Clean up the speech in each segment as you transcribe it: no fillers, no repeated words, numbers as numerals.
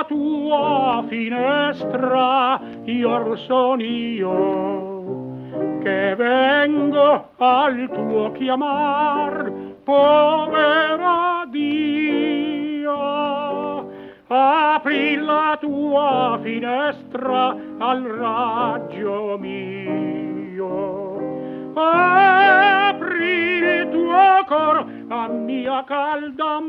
tua finestra, io son io che vengo al tuo chiamar, povera Dio. Apri la tua finestra al raggio mio, apri il tuo cor a mia calda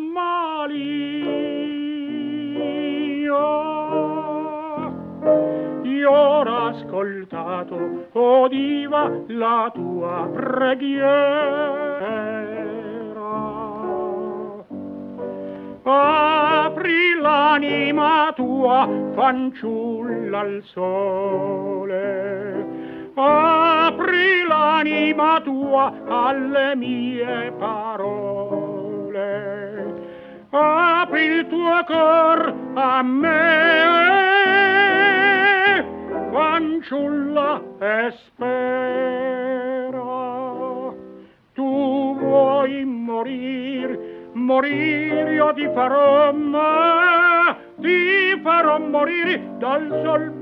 malia. Io ora ascoltato, udiva la tua preghiera. Apri l'anima tua, fanciulla al sole, apri l'anima tua alle mie parole, apri il tuo cor a me, fanciulla, e spera. Tu vuoi morir, io ti farò morire dal sol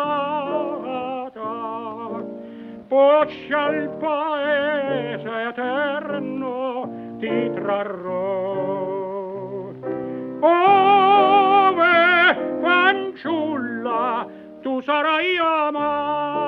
baciata, poscia al paese eterno ti trarrò. Ove, fanciulla, tu sarai amata,